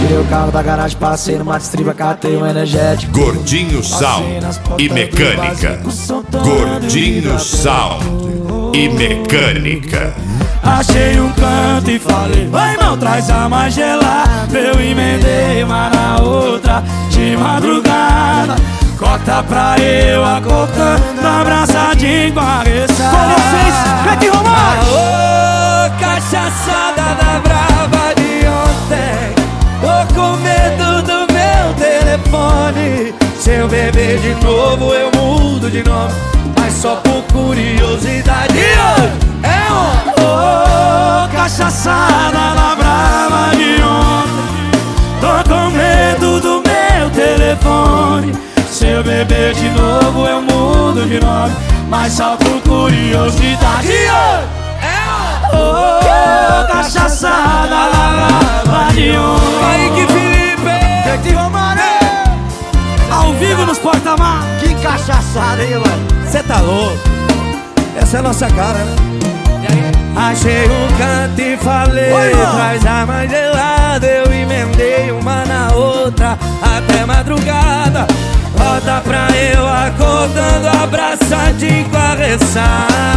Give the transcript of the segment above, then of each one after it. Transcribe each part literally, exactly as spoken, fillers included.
Tirei o carro da garagem, passei numa distriba, catei um energético. Gordinho Sound e Mecânica. Gordinho Sound e Mecânica. Achei um canto e falei, vai irmão, traz a mais gelada. Eu emendei uma na outra de madrugada. Cota pra eu acordando, abraçadinho com a ressaca. Com vocês, Beck Romano. Aô, cachaçada da brava de ontem. Tô com medo do meu telefone. Se eu beber de novo eu mudo de nome, mas só por curiosidade. É um oh, cachaçada da brava de ontem. Tô com medo do meu telefone. Se eu beber de novo eu mudo de nome, mas só por curiosidade. É oh, cachaçada da brava de ontem. Kaique Felipe, Beck Romano, ao vivo nos porta-mar. que cachaçada, hein, mano? Cê tá louco? Essa é a nossa cara, né? Achei um canto e falei, Oi, traz a mais gelada. Eu emendei uma na outra até madrugada. Bota pra eu acordando, abraçadinho com a ressaca.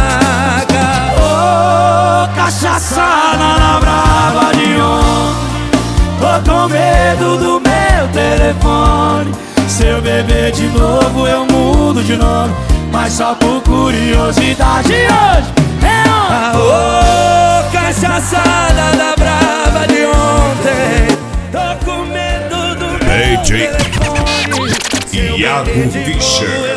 Ô, oh, cachaçada na brava de ontem. Tô com medo do meu telefone. Se eu beber de novo eu mudo de nome, mas só por curiosidade. Hoje é um ô, oh, cachaçada da brava de ontem. Tô com medo do meu D J telefone. Iago Fischer.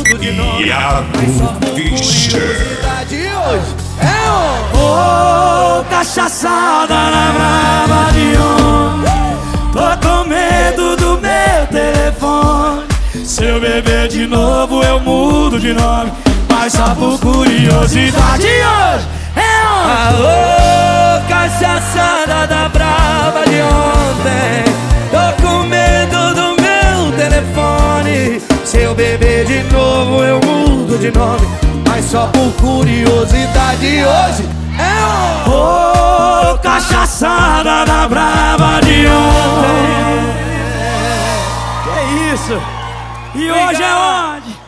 Iago Fischer. É um ô, oh, cachaçada na brava de ontem. Tô com medo do meu telefone. Se eu beber de novo eu mudo de nome, mas só por curiosidade. Hoje é um alô, cachaçada da brava de ontem. Tô com medo do meu telefone. Se eu beber de novo eu mudo de nome, mas só por curiosidade. Hoje é um ô, cachaçada da brava de ontem. Que isso? E hoje é onde?